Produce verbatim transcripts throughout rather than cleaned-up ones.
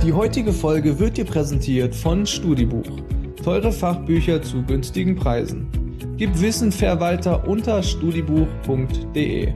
Die heutige Folge wird dir präsentiert von Studibuch. Teure Fachbücher zu günstigen Preisen. Gib Wissen fair weiter unter studibuch punkt de.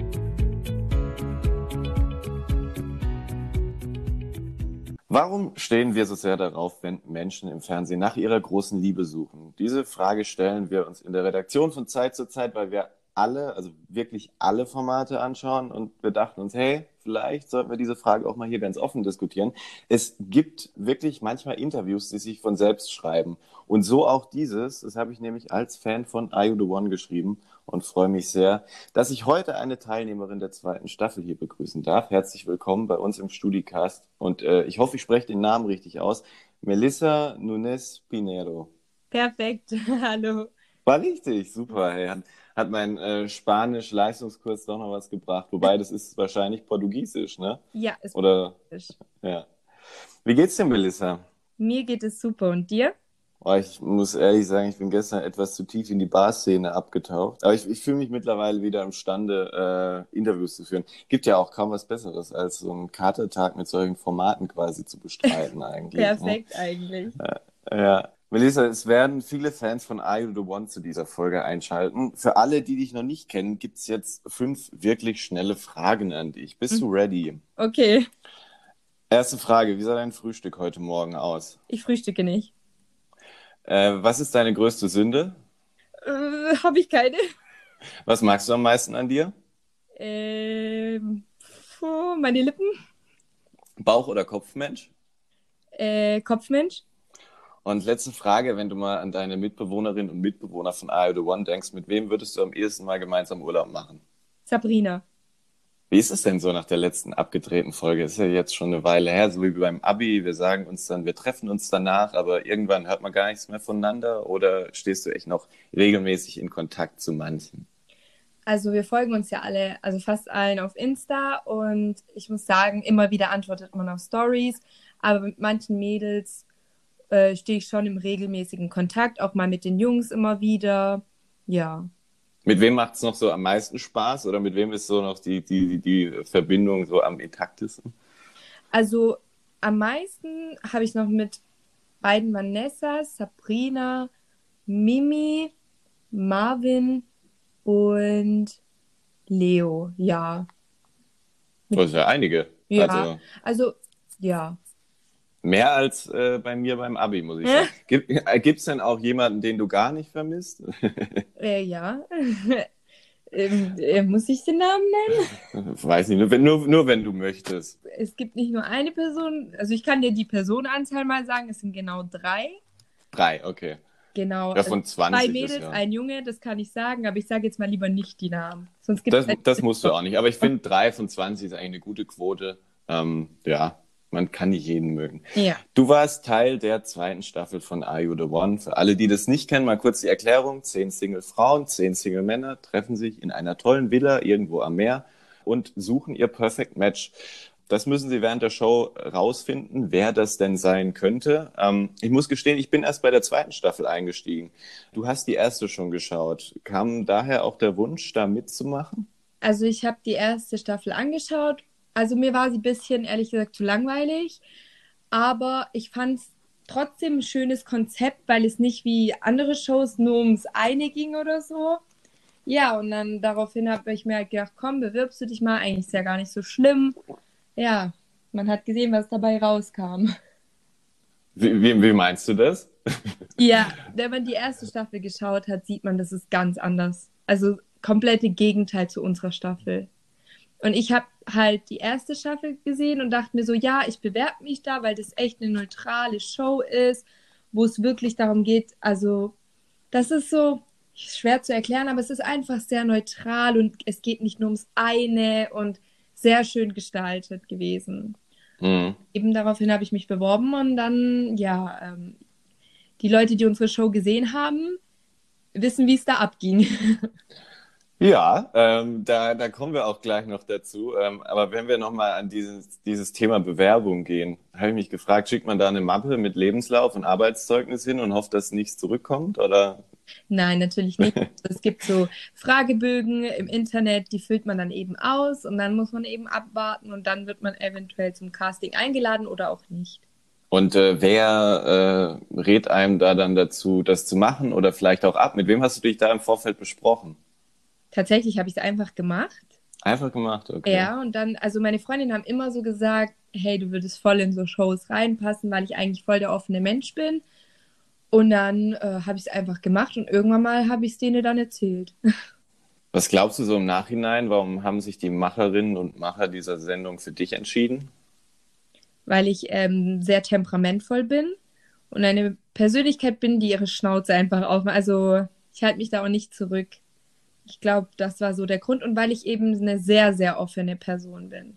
Warum stehen wir so sehr darauf, wenn Menschen im Fernsehen nach ihrer großen Liebe suchen? Diese Frage stellen wir uns in der Redaktion von Zeit zu Zeit, weil wir alle, also wirklich alle Formate anschauen und wir dachten uns, hey, vielleicht sollten wir diese Frage auch mal hier ganz offen diskutieren. Es gibt wirklich manchmal Interviews, die sich von selbst schreiben. Und so auch dieses, das habe ich nämlich als Fan von Are You The One geschrieben und freue mich sehr, dass ich heute eine Teilnehmerin der zweiten Staffel hier begrüßen darf. Herzlich willkommen bei uns im Studicast und äh, ich hoffe, ich spreche den Namen richtig aus. Melissa Nunes Pinheiro. Perfekt, hallo. War richtig, super. Hey, hat, hat mein äh, Spanisch-Leistungskurs doch noch was gebracht. Wobei, das ist wahrscheinlich Portugiesisch, ne? Ja, ist Oder Portugiesisch. Ja. Wie geht's dir, Melissa? Mir geht es super. Und dir? Oh, ich muss ehrlich sagen, ich bin gestern etwas zu tief in die Barszene abgetaucht. Aber ich, ich fühle mich mittlerweile wieder imstande, äh, Interviews zu führen. Gibt ja auch kaum was Besseres, als so einen Katertag mit solchen Formaten quasi zu bestreiten eigentlich. Perfekt ne? eigentlich. Äh, ja. Melissa, es werden viele Fans von Are You The One zu dieser Folge einschalten. Für alle, die dich noch nicht kennen, gibt's jetzt fünf wirklich schnelle Fragen an dich. Bist du ready? Okay. Erste Frage, wie sah dein Frühstück heute Morgen aus? Ich frühstücke nicht. Äh, was ist deine größte Sünde? Äh, habe ich keine. Was magst du am meisten an dir? Ähm, puh, meine Lippen. Bauch- oder Kopfmensch? Äh, Kopfmensch. Und letzte Frage, wenn du mal an deine Mitbewohnerinnen und Mitbewohner von Are You The One denkst, mit wem würdest du am ehesten mal gemeinsam Urlaub machen? Sabrina. Wie ist es denn so nach der letzten abgedrehten Folge? Das ist ja jetzt schon eine Weile her, so wie beim Abi. Wir sagen uns dann, wir treffen uns danach, aber irgendwann hört man gar nichts mehr voneinander. Oder stehst du echt noch regelmäßig in Kontakt zu manchen? Also wir folgen uns ja alle, also fast allen auf Insta. Und ich muss sagen, immer wieder antwortet man auf Stories. Aber mit manchen Mädels äh, stehe ich schon im regelmäßigen Kontakt. Auch mal mit den Jungs immer wieder. Ja. Mit wem macht es noch so am meisten Spaß oder mit wem ist so noch die, die, die Verbindung so am intaktesten? Also am meisten habe ich noch mit beiden Vanessas, Sabrina, Mimi, Marvin und Leo, ja. Das ist ja einige. Ja, Also also ja. mehr als äh, bei mir beim Abi, muss ich sagen. Gibt es denn auch jemanden, den du gar nicht vermisst? Äh, ja. ähm, äh, muss ich den Namen nennen? Weiß nicht, nur wenn, nur, nur wenn du möchtest. Es gibt nicht nur eine Person, also ich kann dir die Personenanzahl mal sagen, es sind genau drei. Drei, okay. Genau. Ja, von zwanzig Zwei ist Mädels, ja. ein Junge, das kann ich sagen, aber ich sage jetzt mal lieber nicht die Namen. Sonst gibt's Das, das musst du auch nicht. Aber ich finde, drei von zwanzig ist eigentlich eine gute Quote. Ähm, ja, man kann nicht jeden mögen. Ja. Du warst Teil der zweiten Staffel von Are You The One. Für alle, die das nicht kennen, mal kurz die Erklärung. Zehn Single-Frauen, zehn Single-Männer treffen sich in einer tollen Villa irgendwo am Meer und suchen ihr Perfect Match. Das müssen sie während der Show rausfinden, wer das denn sein könnte. Ähm, ich muss gestehen, ich bin erst bei der zweiten Staffel eingestiegen. Du hast die erste schon geschaut. Kam daher auch der Wunsch, da mitzumachen? Also ich habe die erste Staffel angeschaut. Also mir war sie ein bisschen, ehrlich gesagt, zu langweilig. Aber ich fand es trotzdem ein schönes Konzept, weil es nicht wie andere Shows nur ums eine ging oder so. Ja, und dann daraufhin habe ich mir halt gedacht, komm, bewirbst du dich mal. Eigentlich ist ja gar nicht so schlimm. Ja, man hat gesehen, was dabei rauskam. Wie, wie, wie meinst du das? Ja, wenn man die erste Staffel geschaut hat, sieht man, das ist ganz anders. Also komplette Gegenteil zu unserer Staffel. Und ich habe halt die erste Staffel gesehen und dachte mir so, ja, ich bewerbe mich da, weil das echt eine neutrale Show ist, wo es wirklich darum geht, also das ist so schwer zu erklären, aber es ist einfach sehr neutral und es geht nicht nur ums eine und sehr schön gestaltet gewesen. Mhm. Eben daraufhin habe ich mich beworben und dann, ja, ähm, die Leute, die unsere Show gesehen haben, wissen, wie es da abging. Ja, ähm, da, da kommen wir auch gleich noch dazu. Ähm, aber wenn wir nochmal an dieses, dieses Thema Bewerbung gehen, habe ich mich gefragt, schickt man da eine Mappe mit Lebenslauf und Arbeitszeugnis hin und hofft, dass nichts zurückkommt? Oder? Nein, natürlich nicht. Es gibt so Fragebögen im Internet, die füllt man dann eben aus und dann muss man eben abwarten und dann wird man eventuell zum Casting eingeladen oder auch nicht. Und äh, wer äh, rät einem da dann dazu, das zu machen oder vielleicht auch ab? Mit wem hast du dich da im Vorfeld besprochen? Tatsächlich habe ich es einfach gemacht. Einfach gemacht, okay. Ja, und dann, also meine Freundinnen haben immer so gesagt, hey, du würdest voll in so Shows reinpassen, weil ich eigentlich voll der offene Mensch bin. Und dann äh, habe ich es einfach gemacht und irgendwann mal habe ich es denen dann erzählt. Was glaubst du so im Nachhinein, warum haben sich die Macherinnen und Macher dieser Sendung für dich entschieden? Weil ich ähm, sehr temperamentvoll bin und eine Persönlichkeit bin, die ihre Schnauze einfach aufmacht. Also ich halte mich da auch nicht zurück. Ich glaube, das war so der Grund und weil ich eben eine sehr, sehr offene Person bin.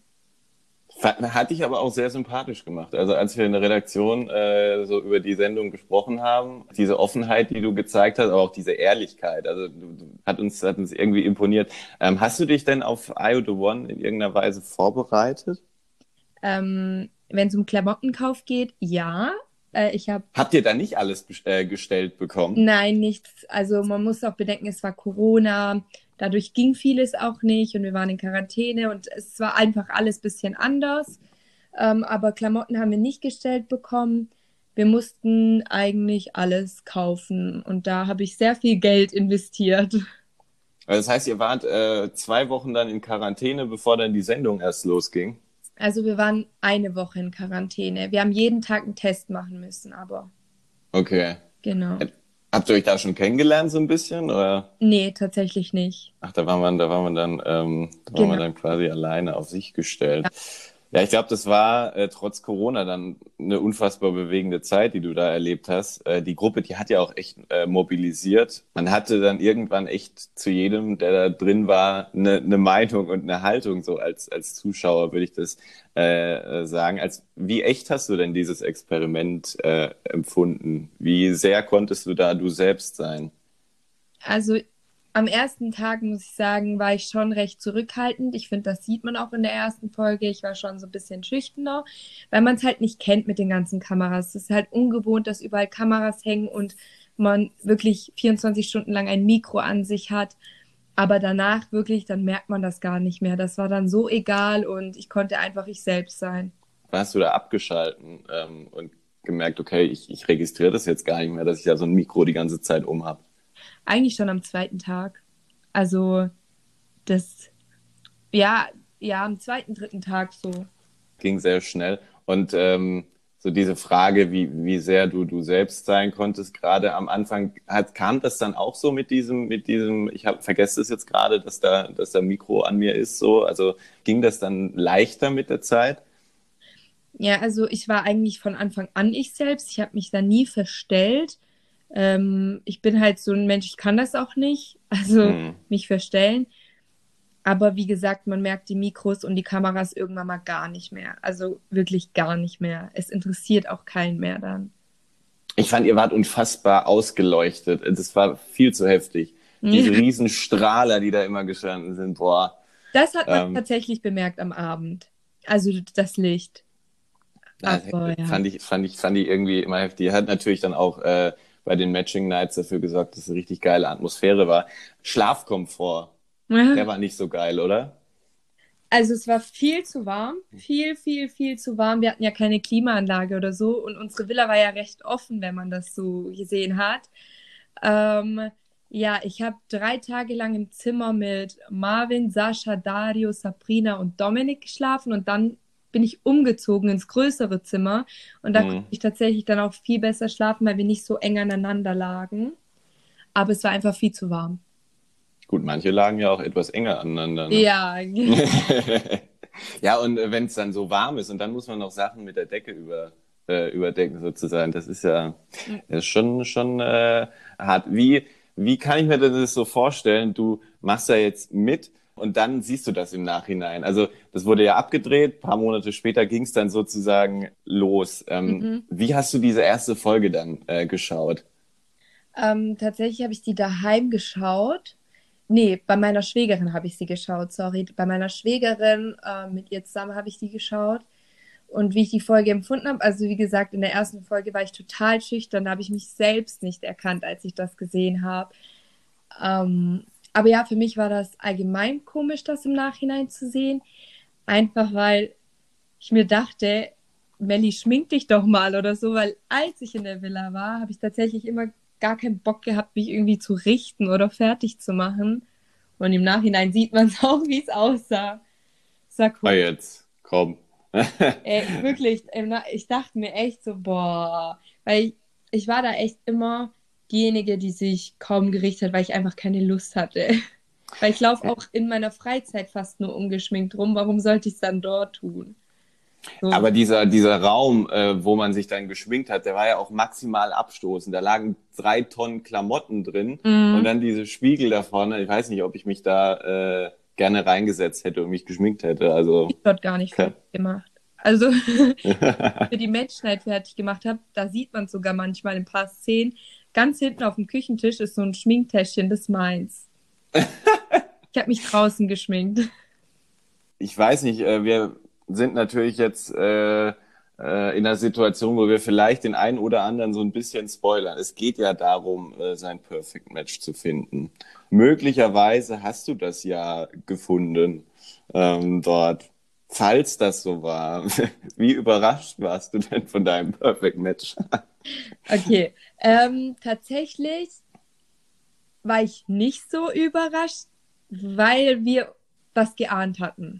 Hat dich aber auch sehr sympathisch gemacht. Also als wir in der Redaktion äh, so über die Sendung gesprochen haben, diese Offenheit, die du gezeigt hast, aber auch diese Ehrlichkeit, also du, du, hat uns hat uns irgendwie imponiert. Ähm, hast du dich denn auf I O The One in irgendeiner Weise vorbereitet? Ähm, wenn es um Klamottenkauf geht, ja. Äh, ich habe Habt ihr da nicht alles best- äh, gestellt bekommen? Nein, nichts. Also man muss auch bedenken, es war Corona. Dadurch ging vieles auch nicht und wir waren in Quarantäne und es war einfach alles ein bisschen anders. Ähm, aber Klamotten haben wir nicht gestellt bekommen. Wir mussten eigentlich alles kaufen und da habe ich sehr viel Geld investiert. Also das heißt, ihr wart äh, zwei Wochen dann in Quarantäne, bevor dann die Sendung erst losging? Also wir waren eine Woche in Quarantäne. Wir haben jeden Tag einen Test machen müssen, aber Okay. genau. Habt ihr euch da schon kennengelernt so ein bisschen? Oder? Nee, tatsächlich nicht. Ach, da war man, da war man dann, ähm, da war man Genau. dann quasi alleine auf sich gestellt. Ja, ich glaube, das war äh, trotz Corona dann eine unfassbar bewegende Zeit, die du da erlebt hast. Äh, die Gruppe, die hat ja auch echt äh, mobilisiert. Man hatte dann irgendwann echt zu jedem, der da drin war, eine, eine Meinung und eine Haltung, so als, als Zuschauer würde ich das äh, äh, sagen. Als, wie echt hast du denn dieses Experiment äh, empfunden? Wie sehr konntest du da du selbst sein? Also am ersten Tag, muss ich sagen, war ich schon recht zurückhaltend. Ich finde, das sieht man auch in der ersten Folge. Ich war schon so ein bisschen schüchterner, weil man es halt nicht kennt mit den ganzen Kameras. Es ist halt ungewohnt, dass überall Kameras hängen und man wirklich vierundzwanzig Stunden lang ein Mikro an sich hat. Aber danach wirklich, dann merkt man das gar nicht mehr. Das war dann so egal und ich konnte einfach ich selbst sein. Hast du da abgeschalten ähm, und gemerkt, okay, ich, ich registriere das jetzt gar nicht mehr, dass ich da so ein Mikro die ganze Zeit um habe? Eigentlich schon am zweiten Tag. Also das, ja, ja, am zweiten, dritten Tag so. Ging sehr schnell. Und ähm, so diese Frage, wie, wie sehr du du selbst sein konntest, gerade am Anfang, hat, kam das dann auch so mit diesem, mit diesem, ich hab, vergesse es jetzt gerade, dass da, dass da Mikro an mir ist, so, also ging das dann leichter mit der Zeit? Ja, also ich war eigentlich von Anfang an ich selbst. Ich habe mich da nie verstellt. Ähm, ich bin halt so ein Mensch, ich kann das auch nicht, also Hm. mich verstellen. Aber wie gesagt, man merkt die Mikros und die Kameras irgendwann mal gar nicht mehr. Also wirklich gar nicht mehr. Es interessiert auch keinen mehr dann. Ich fand, ihr wart unfassbar ausgeleuchtet. Das war viel zu heftig. Diese riesen Strahler, die da immer gestanden sind, boah. Das hat man Ähm, tatsächlich bemerkt am Abend. Also das Licht. Das Aber ja. fand ich, fand ich, fand ich irgendwie immer heftig. Hat natürlich dann auch äh, bei den Matching Nights dafür gesorgt, dass es eine richtig geile Atmosphäre war. Schlafkomfort, der war nicht so geil, oder? Also es war viel zu warm, viel, viel, viel zu warm. Wir hatten ja keine Klimaanlage oder so und unsere Villa war ja recht offen, wenn man das so gesehen hat. Ähm, ja, ich habe drei Tage lang im Zimmer mit Marvin, Sascha, Dario, Sabrina und Dominik geschlafen und dann bin ich umgezogen ins größere Zimmer und da konnte Mhm. ich tatsächlich dann auch viel besser schlafen, weil wir nicht so eng aneinander lagen. Aber es war einfach viel zu warm. Gut, manche lagen ja auch etwas enger aneinander, ne? Ja, Ja, und äh, wenn es dann so warm ist und dann muss man noch Sachen mit der Decke über, äh, überdecken sozusagen, das ist ja das ist schon, schon äh, hart. Wie, wie kann ich mir das so vorstellen? Du machst da jetzt mit und dann siehst du das im Nachhinein. Also das wurde ja abgedreht, paar Monate später ging es dann sozusagen los. Ähm, mhm. wie hast du diese erste Folge dann äh, geschaut? Ähm, tatsächlich habe ich die daheim geschaut. Nee, bei meiner Schwägerin habe ich sie geschaut, sorry. Bei meiner Schwägerin, äh, mit ihr zusammen habe ich die geschaut. Und wie ich die Folge empfunden habe, also wie gesagt, in der ersten Folge war ich total schüchtern, da habe ich mich selbst nicht erkannt, als ich das gesehen habe. Ähm, aber ja, für mich war das allgemein komisch, das im Nachhinein zu sehen. Einfach weil ich mir dachte, Melli, schmink dich doch mal oder so, weil als ich in der Villa war, habe ich tatsächlich immer gar keinen Bock gehabt, mich irgendwie zu richten oder fertig zu machen. Und im Nachhinein sieht man es auch, wie es aussah. Es war Ah, cool. jetzt, komm. Ey, wirklich, im Na- ich dachte mir echt so, boah, weil ich, ich war da echt immer diejenige, die sich kaum gerichtet hat, weil ich einfach keine Lust hatte. Weil ich laufe auch in meiner Freizeit fast nur ungeschminkt rum. Warum sollte ich es dann dort tun? So. Aber dieser, dieser Raum, äh, wo man sich dann geschminkt hat, der war ja auch maximal abstoßend. Da lagen drei Tonnen Klamotten drin und Mhm. dann diese Spiegel da vorne. Ich weiß nicht, ob ich mich da äh, gerne reingesetzt hätte und mich geschminkt hätte. Also, Ich dort gar nicht okay. fertig gemacht. Also, für die Matchnight fertig gemacht habe, da sieht man sogar manchmal in ein paar Szenen. Ganz hinten auf dem Küchentisch ist so ein Schminktäschchen, das ist meins. Ich habe mich draußen geschminkt. Ich weiß nicht, äh, wir sind natürlich jetzt äh, äh, in einer Situation, wo wir vielleicht den einen oder anderen so ein bisschen spoilern. Es geht ja darum, äh, sein Perfect Match zu finden. Möglicherweise hast du das ja gefunden ähm, dort. Falls das so war, wie überrascht warst du denn von deinem Perfect Match? Okay, ähm, tatsächlich war ich nicht so überrascht, weil wir was geahnt hatten.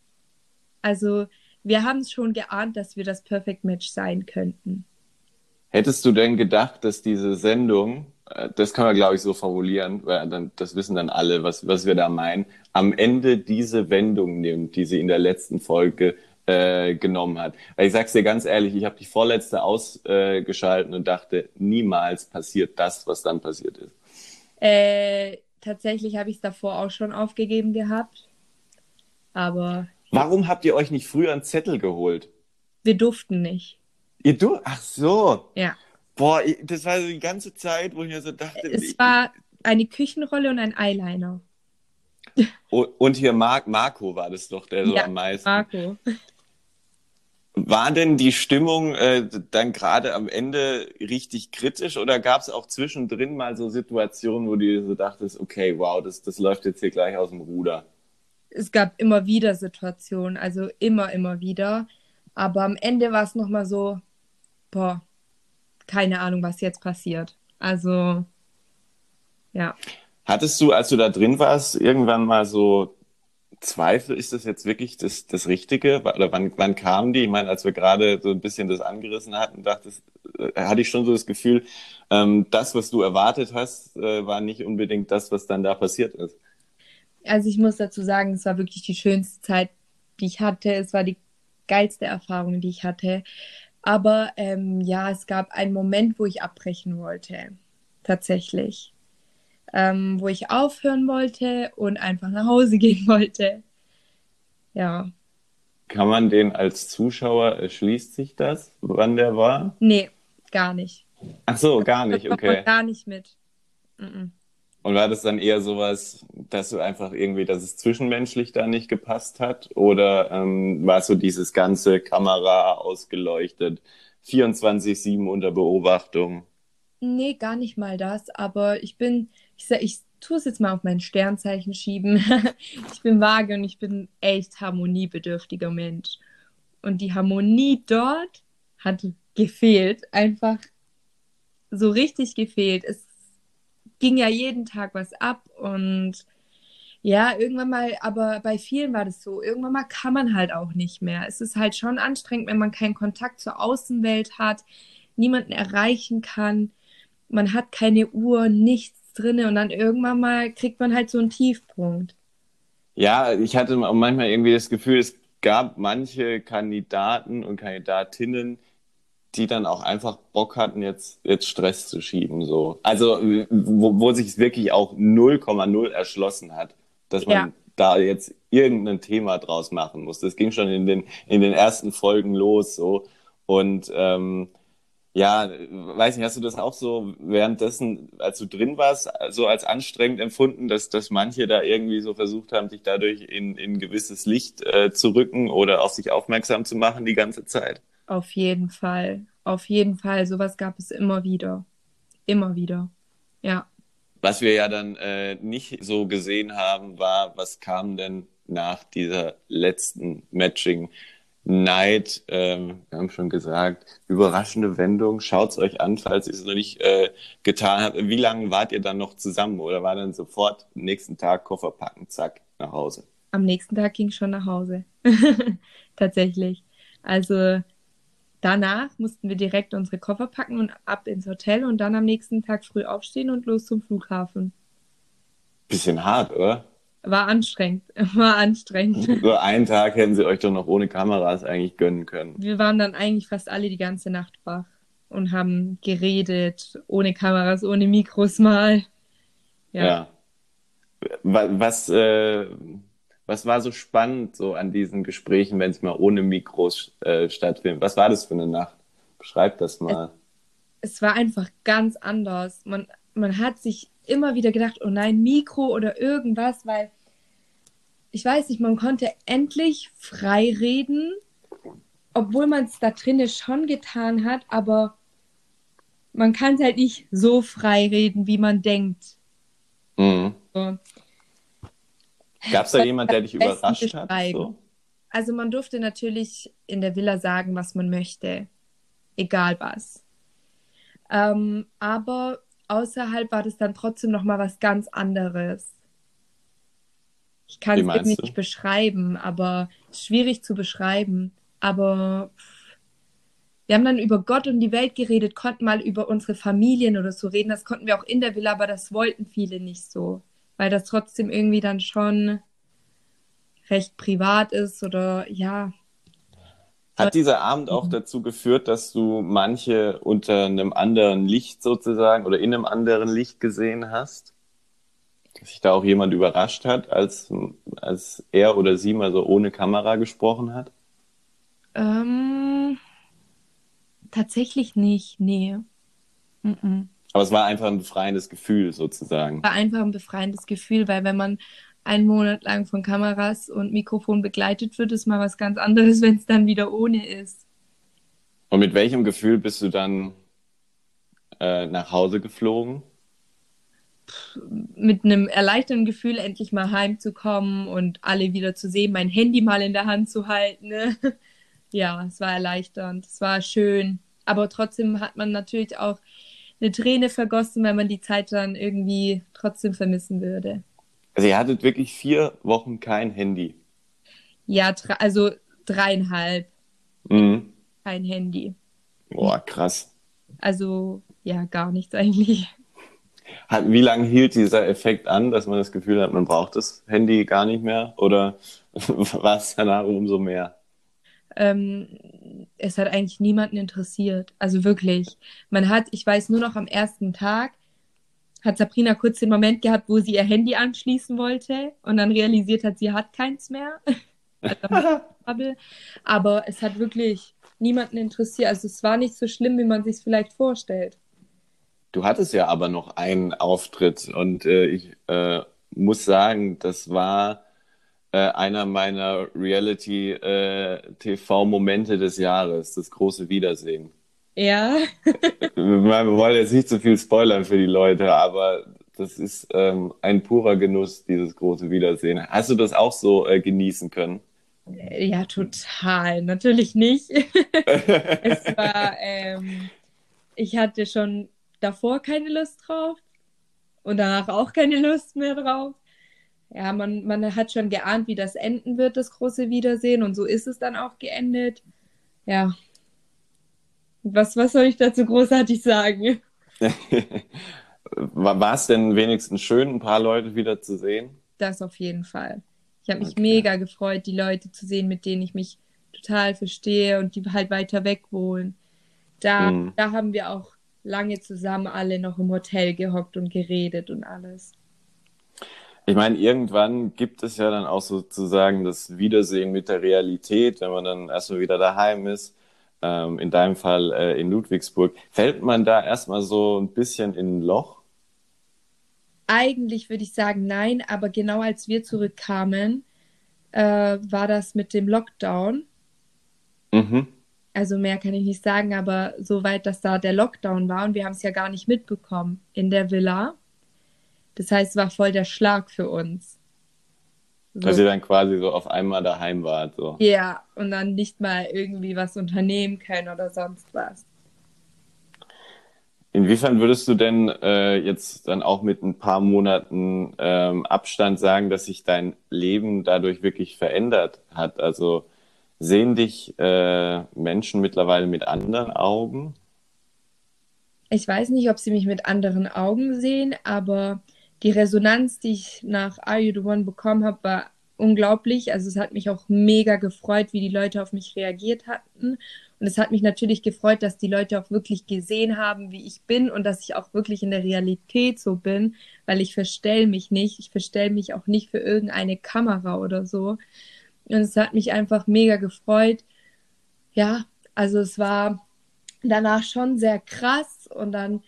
Also, wir haben es schon geahnt, dass wir das Perfect Match sein könnten. Hättest du denn gedacht, dass diese Sendung, äh, das kann man glaube ich so formulieren, weil dann, das wissen dann alle, was, was wir da meinen, am Ende diese Wendung nimmt, die sie in der letzten Folge äh, genommen hat. Weil ich sag's dir ganz ehrlich, ich habe die vorletzte ausgeschalten und dachte, niemals passiert das, was dann passiert ist. Äh, tatsächlich habe ich es davor auch schon aufgegeben gehabt, aber Warum habt ihr euch nicht früher einen Zettel geholt? wir durften nicht. Ihr du? Ach so. Ja. Boah, ich, das war so die ganze Zeit, wo ich mir so dachte, Es ich, war eine Küchenrolle und ein Eyeliner. und hier Marc, Marco war das doch, der so Ja, am meisten. Marco. War denn die Stimmung äh, dann gerade am Ende richtig kritisch oder gab es auch zwischendrin mal so Situationen, wo du so dachtest, okay, wow, das, das läuft jetzt hier gleich aus dem Ruder? Es gab immer wieder Situationen, also immer, immer wieder. Aber am Ende war es nochmal so, boah, keine Ahnung, was jetzt passiert. Also, ja. Hattest du, als du da drin warst, irgendwann mal so Zweifel, ist das jetzt wirklich das, das Richtige? Oder wann, wann kamen die? Ich meine, als wir gerade so ein bisschen das angerissen hatten, dachtest, äh, hatte ich schon so das Gefühl, ähm, das, was du erwartet hast, äh, war nicht unbedingt das, was dann da passiert ist. Also ich muss dazu sagen, es war wirklich die schönste Zeit, die ich hatte. Es war die geilste Erfahrung, die ich hatte. Aber ähm, ja, es gab einen Moment, wo ich abbrechen wollte. Tatsächlich. Ähm, wo ich aufhören wollte und einfach nach Hause gehen wollte. Ja. Kann man den als Zuschauer, erschließt sich das, wann der war? Nee, gar nicht. Ach so, gar Da nicht, kommt man okay. gar nicht mit. Mm-mm. Und war das dann eher sowas, dass du einfach irgendwie, dass es zwischenmenschlich da nicht gepasst hat? Oder ähm, war es so dieses ganze Kamera ausgeleuchtet, vierundzwanzig sieben unter Beobachtung? Nee, gar nicht mal das. Aber ich bin, ich, sag- ich tue es jetzt mal auf mein Sternzeichen schieben. Ich bin vage und ich bin echt harmoniebedürftiger Mensch. Und die Harmonie dort hat gefehlt. Einfach so richtig gefehlt. Es ging ja jeden Tag was ab und ja, irgendwann mal, aber bei vielen war das so, irgendwann mal kann man halt auch nicht mehr. Es ist halt schon anstrengend, wenn man keinen Kontakt zur Außenwelt hat, niemanden erreichen kann, man hat keine Uhr, nichts drinne und dann irgendwann mal kriegt man halt so einen Tiefpunkt. Ja, ich hatte auch manchmal irgendwie das Gefühl, es gab manche Kandidaten und Kandidatinnen, die dann auch einfach Bock hatten, jetzt, jetzt Stress zu schieben, so. Also, wo, wo sich es wirklich auch null Komma null erschlossen hat, dass Ja, man da jetzt irgendein Thema draus machen muss. Das ging schon in den, in den ersten Folgen los, so. Und, ähm, ja, weiß nicht, hast du das auch so währenddessen, als du drin warst, so als anstrengend empfunden, dass, dass manche da irgendwie so versucht haben, sich dadurch in, in gewisses Licht äh, zu rücken oder auf sich aufmerksam zu machen die ganze Zeit? auf jeden Fall. Auf jeden Fall. Sowas gab es immer wieder. Immer wieder. Ja. Was wir ja dann äh, nicht so gesehen haben, war, was kam denn nach dieser letzten Matching Neid, ähm, wir haben schon gesagt, überraschende Wendung. Schaut's euch an, falls ihr es noch nicht äh, getan habt. Wie lange wart ihr dann noch zusammen oder war dann sofort am nächsten Tag Koffer packen, zack, nach Hause? Am nächsten Tag ging ich schon nach Hause. Tatsächlich. Also danach mussten wir direkt unsere Koffer packen und ab ins Hotel und dann am nächsten Tag früh aufstehen und los zum Flughafen. Bisschen hart, oder? War anstrengend. War anstrengend. So einen Tag hätten sie euch doch noch ohne Kameras eigentlich gönnen können. Wir waren dann eigentlich fast alle die ganze Nacht wach und haben geredet, ohne Kameras, ohne Mikros mal. Ja. Ja. Wa- Was, äh, was war so spannend so an diesen Gesprächen, wenn es mal ohne Mikros äh, stattfindet? Was war das für eine Nacht? Beschreib das mal. Es war einfach ganz anders. Man, man hat sich immer wieder gedacht, oh nein, Mikro oder irgendwas, weil ich weiß nicht, man konnte endlich frei reden, obwohl man es da drinnen schon getan hat, aber man kann es halt nicht so frei reden, wie man denkt. Mhm. So. Gab es da jemand, der dich Am besten überrascht hat? beschreiben. So? Also man durfte natürlich in der Villa sagen, was man möchte, egal was. Ähm, aber außerhalb war das dann trotzdem nochmal was ganz anderes. Ich kann Wie es meinst irgendwie du? nicht beschreiben, aber es ist schwierig zu beschreiben. Aber pff, wir haben dann über Gott und die Welt geredet, konnten mal über unsere Familien oder so reden. Das konnten wir auch in der Villa, aber das wollten viele nicht so, weil das trotzdem irgendwie dann schon recht privat ist oder ja. Hat dieser Abend auch dazu geführt, dass du manche unter einem anderen Licht sozusagen oder in einem anderen Licht gesehen hast? Dass sich da auch jemand überrascht hat, als, als er oder sie mal so ohne Kamera gesprochen hat? Ähm, tatsächlich nicht, nee. Mm-mm. Aber es war einfach ein befreiendes Gefühl sozusagen. War einfach ein befreiendes Gefühl, weil wenn man einen Monat lang von Kameras und Mikrofon begleitet wird, ist mal was ganz anderes, wenn es dann wieder ohne ist. Und mit welchem Gefühl bist du dann äh, nach Hause geflogen? Mit einem erleichterten Gefühl, endlich mal heimzukommen und alle wieder zu sehen, mein Handy mal in der Hand zu halten. Ne? Ja, es war erleichternd, es war schön. Aber trotzdem hat man natürlich auch eine Träne vergossen, weil man die Zeit dann irgendwie trotzdem vermissen würde. Also ihr hattet wirklich vier Wochen kein Handy. Ja, dre- also dreieinhalb, Mhm. kein Handy. Boah, krass. Also ja, gar nichts eigentlich. Hat, wie lange hielt dieser Effekt an, dass man das Gefühl hat, man braucht das Handy gar nicht mehr? Oder war es danach umso mehr? Ähm, es hat eigentlich niemanden interessiert. Also wirklich. Man hat, ich weiß nur noch am ersten Tag, hat Sabrina kurz den Moment gehabt, wo sie ihr Handy anschließen wollte und dann realisiert hat, sie hat keins mehr. Also, aber es hat wirklich niemanden interessiert. Also es war nicht so schlimm, wie man sich es vielleicht vorstellt. Du hattest ja aber noch einen Auftritt und äh, ich äh, muss sagen, das war äh, einer meiner Reality-T V-Momente des Jahres, das große Wiedersehen. Ja, Wir wollen jetzt nicht zu viel spoilern für die Leute, aber das ist ähm, ein purer Genuss, dieses große Wiedersehen. Hast du das auch so äh, genießen können? ja, total. Natürlich nicht. Es war, ähm, ich hatte schon davor keine Lust drauf und danach auch keine Lust mehr drauf. Ja, man, man hat schon geahnt, wie das enden wird, das große Wiedersehen. Und so ist es dann auch geendet. Ja, was, was soll ich dazu großartig sagen? War war es denn wenigstens schön, ein paar Leute wieder zu sehen? Das auf jeden Fall. Ich habe mich Okay. mega gefreut, die Leute zu sehen, mit denen ich mich total verstehe und die halt weiter weg wohnen. Da, Mhm. da haben wir auch lange zusammen alle noch im Hotel gehockt und geredet und alles. Ich meine, irgendwann gibt es ja dann auch sozusagen das Wiedersehen mit der Realität, wenn man dann erstmal wieder daheim ist. Ähm, in deinem Fall äh, in Ludwigsburg. Fällt man da erstmal so ein bisschen in ein Loch? Eigentlich würde ich sagen nein, aber genau als wir zurückkamen, äh, war das mit dem Lockdown. Mhm. Also mehr kann ich nicht sagen, aber soweit, dass da der Lockdown war und wir haben es ja gar nicht mitbekommen in der Villa. Das heißt, es war voll der Schlag für uns. Dass So. ihr dann quasi so auf einmal daheim wart. So. Ja, und dann nicht mal irgendwie was unternehmen können oder sonst was. Inwiefern würdest du denn äh, jetzt dann auch mit ein paar Monaten ähm, Abstand sagen, dass sich dein Leben dadurch wirklich verändert hat? Also sehen dich äh, Menschen mittlerweile mit anderen Augen? Ich weiß nicht, ob sie mich mit anderen Augen sehen, aber die Resonanz, die ich nach Are You the One bekommen habe, war unglaublich. Also es hat mich auch mega gefreut, wie die Leute auf mich reagiert hatten. Und es hat mich natürlich gefreut, dass die Leute auch wirklich gesehen haben, wie ich bin und dass ich auch wirklich in der Realität so bin, weil ich verstell mich nicht. Ich verstell mich auch nicht für irgendeine Kamera oder so. Und es hat mich einfach mega gefreut. Ja, also es war danach schon sehr krass und dann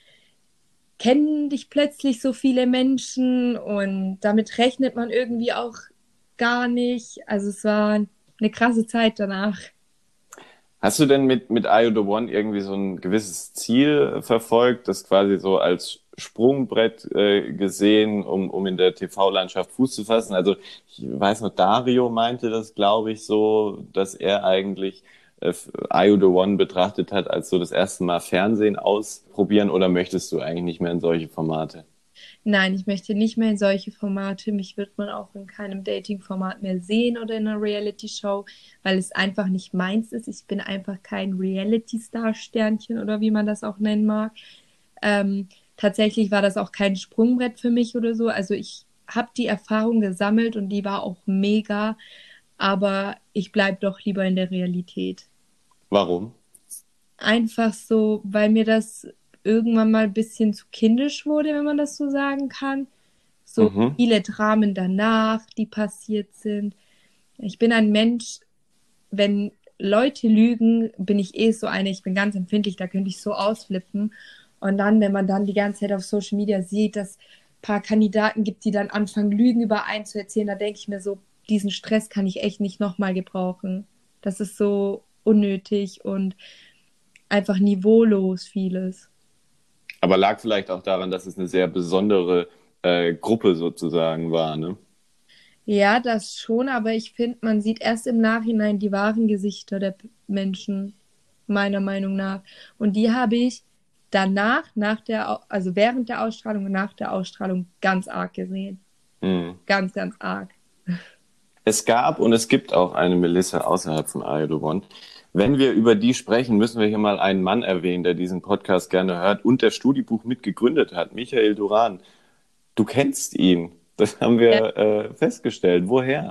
kennen dich plötzlich so viele Menschen und damit rechnet man irgendwie auch gar nicht. Also es war eine krasse Zeit danach. Hast du denn mit, mit Are You the One irgendwie so ein gewisses Ziel verfolgt, das quasi so als Sprungbrett äh, gesehen, um, um in der T V-Landschaft Fuß zu fassen? Also ich weiß noch, Dario meinte das, glaube ich, so, dass er eigentlich äh, Are You the One betrachtet hat als so das erste Mal Fernsehen ausprobieren, oder möchtest du eigentlich nicht mehr in solche Formate? Nein, ich möchte nicht mehr in solche Formate. Mich wird man auch in keinem Dating-Format mehr sehen oder in einer Reality-Show, weil es einfach nicht meins ist. Ich bin einfach kein Reality-Star-Sternchen oder wie man das auch nennen mag. Ähm, tatsächlich war das auch kein Sprungbrett für mich oder so. Also ich habe die Erfahrung gesammelt und die war auch mega, aber ich bleibe doch lieber in der Realität. Warum? Einfach so, weil mir das irgendwann mal ein bisschen zu kindisch wurde, wenn man das so sagen kann. So Mhm. viele Dramen danach, die passiert sind. Ich bin ein Mensch, wenn Leute lügen, bin ich eh so eine, ich bin ganz empfindlich, da könnte ich so ausflippen. Und dann, wenn man dann die ganze Zeit auf Social Media sieht, dass es ein paar Kandidaten gibt, die dann anfangen, Lügen über einen zu erzählen, da denke ich mir so, diesen Stress kann ich echt nicht nochmal gebrauchen. Das ist so unnötig und einfach niveaulos vieles. Aber lag vielleicht auch daran, dass es eine sehr besondere äh, Gruppe sozusagen war, ne? Ja, das schon, aber ich finde, man sieht erst im Nachhinein die wahren Gesichter der P- Menschen, meiner Meinung nach. Und die habe ich danach, nach der, Au- also während der Ausstrahlung und nach der Ausstrahlung ganz arg gesehen. Mhm. Ganz, ganz arg. Es gab und es gibt auch eine Melissa außerhalb von Are You the One. Wenn wir über die sprechen, müssen wir hier mal einen Mann erwähnen, der diesen Podcast gerne hört und der Studiebuch mitgegründet hat, Michael Duran. Du kennst ihn. Das haben Ja. wir äh, festgestellt. Woher?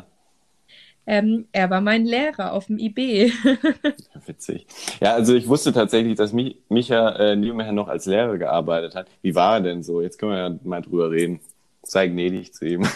Ähm, er war mein Lehrer auf dem I B. Witzig. Ja, also ich wusste tatsächlich, dass Mi Micha äh, nebenher noch als Lehrer gearbeitet hat. Wie war er denn so? Jetzt können wir ja mal drüber reden. Sei gnädig zu ihm.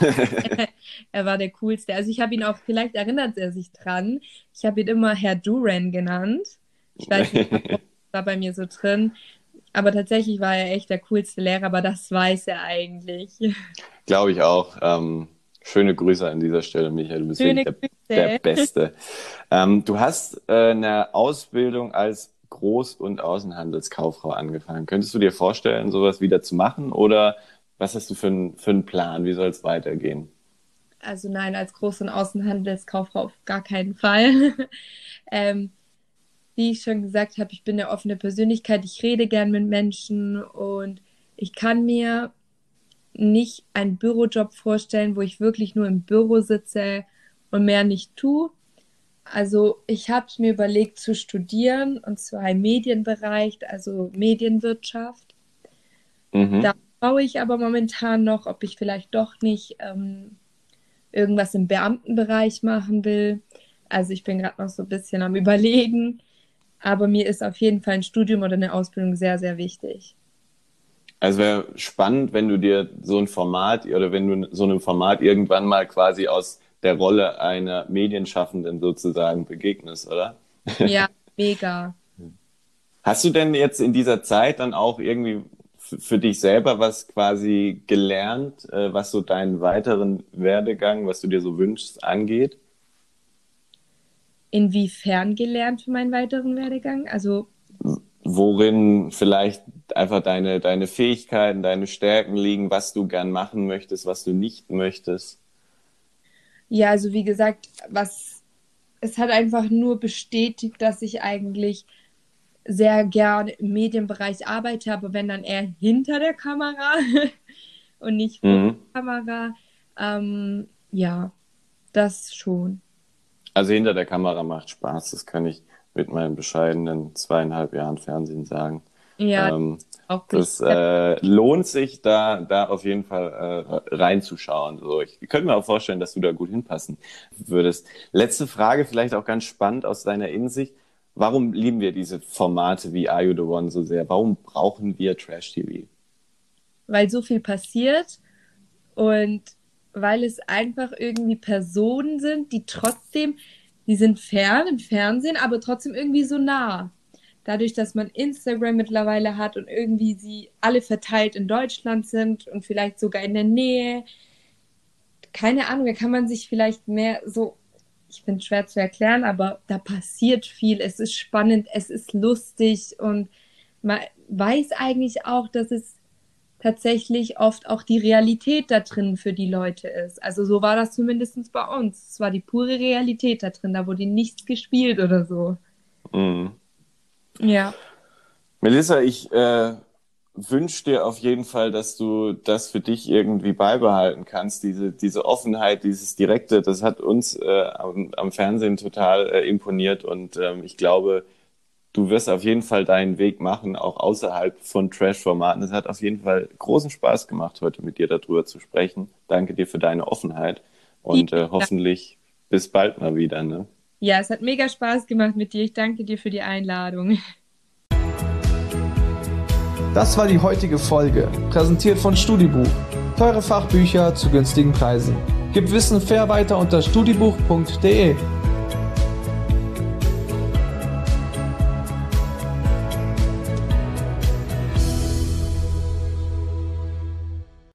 Er war der Coolste. Also ich habe ihn auch, vielleicht erinnert er sich dran, ich habe ihn immer Herr Duran genannt. Ich weiß nicht, warum, das war bei mir so drin. Aber tatsächlich war er echt der coolste Lehrer, aber das weiß er eigentlich. Glaube ich auch. Ähm, schöne Grüße an dieser Stelle, Michael. Du bist Schöne wirklich der, der Grüße. Beste. Ähm, du hast äh, eine Ausbildung als Groß- und Außenhandelskauffrau angefangen. Könntest du dir vorstellen, sowas wieder zu machen? Oder was hast du für, ein, für einen Plan? Wie soll es weitergehen? Also nein, als Groß- und Außenhandelskauffrau auf gar keinen Fall. ähm, wie ich schon gesagt habe, ich bin eine offene Persönlichkeit. Ich rede gern mit Menschen und ich kann mir nicht einen Bürojob vorstellen, wo ich wirklich nur im Büro sitze und mehr nicht tue. Also ich habe mir überlegt zu studieren und zwar im Medienbereich, also Medienwirtschaft. Mhm. Da schaue ich aber momentan noch, ob ich vielleicht doch nicht ähm, irgendwas im Beamtenbereich machen will. Also ich bin gerade noch so ein bisschen am Überlegen, aber mir ist auf jeden Fall ein Studium oder eine Ausbildung sehr, sehr wichtig. Also wäre spannend, wenn du dir so ein Format oder wenn du so einem Format irgendwann mal quasi aus der Rolle einer Medienschaffenden sozusagen begegnest, oder? Ja, mega. Hast du denn jetzt in dieser Zeit dann auch irgendwie f- für dich selber was quasi gelernt, äh, was so deinen weiteren Werdegang, was du dir so wünschst, angeht? Inwiefern gelernt für meinen weiteren Werdegang? Also Worin vielleicht einfach deine, deine Fähigkeiten, deine Stärken liegen, was du gern machen möchtest, was du nicht möchtest? Ja, also wie gesagt, was es hat einfach nur bestätigt, dass ich eigentlich sehr gerne im Medienbereich arbeite, aber wenn dann eher hinter der Kamera und nicht vor Mhm. der Kamera. Ähm, ja, das schon. Also hinter der Kamera macht Spaß, das kann ich mit meinen bescheidenen zweieinhalb Jahren Fernsehen sagen. Ja, Ähm, auch das äh, lohnt sich, da, da auf jeden Fall äh, reinzuschauen. So, ich könnte mir auch vorstellen, dass du da gut hinpassen würdest. Letzte Frage, vielleicht auch ganz spannend aus deiner Innensicht. Warum lieben wir diese Formate wie Are You the One so sehr? Warum brauchen wir Trash-T V? weil so viel passiert und weil es einfach irgendwie Personen sind, die trotzdem, die sind fern im Fernsehen, aber trotzdem irgendwie so nah. Dadurch, dass man Instagram mittlerweile hat und irgendwie sie alle verteilt in Deutschland sind und vielleicht sogar in der Nähe. Keine Ahnung, da kann man sich vielleicht mehr so, ich finde es schwer zu erklären, aber da passiert viel. Es ist spannend, es ist lustig und man weiß eigentlich auch, dass es tatsächlich oft auch die Realität da drin für die Leute ist. Also so war das zumindest bei uns. Es war die pure Realität da drin, da wurde nichts gespielt oder so. Mhm. Ja. Melissa, ich äh, wünsche dir auf jeden Fall, dass du das für dich irgendwie beibehalten kannst. Diese, diese Offenheit, dieses Direkte, das hat uns äh, am, am Fernsehen total äh, imponiert und ähm, ich glaube, du wirst auf jeden Fall deinen Weg machen, auch außerhalb von Trash-Formaten. Es hat auf jeden Fall großen Spaß gemacht, heute mit dir darüber zu sprechen. Danke dir für deine Offenheit und äh, hoffentlich bis bald mal wieder. Ne? Ja, es hat mega Spaß gemacht mit dir. Ich danke dir für die Einladung. Das war die heutige Folge, präsentiert von Studibuch. Teure Fachbücher zu günstigen Preisen. Gib Wissen fair weiter unter studibuch punkt de.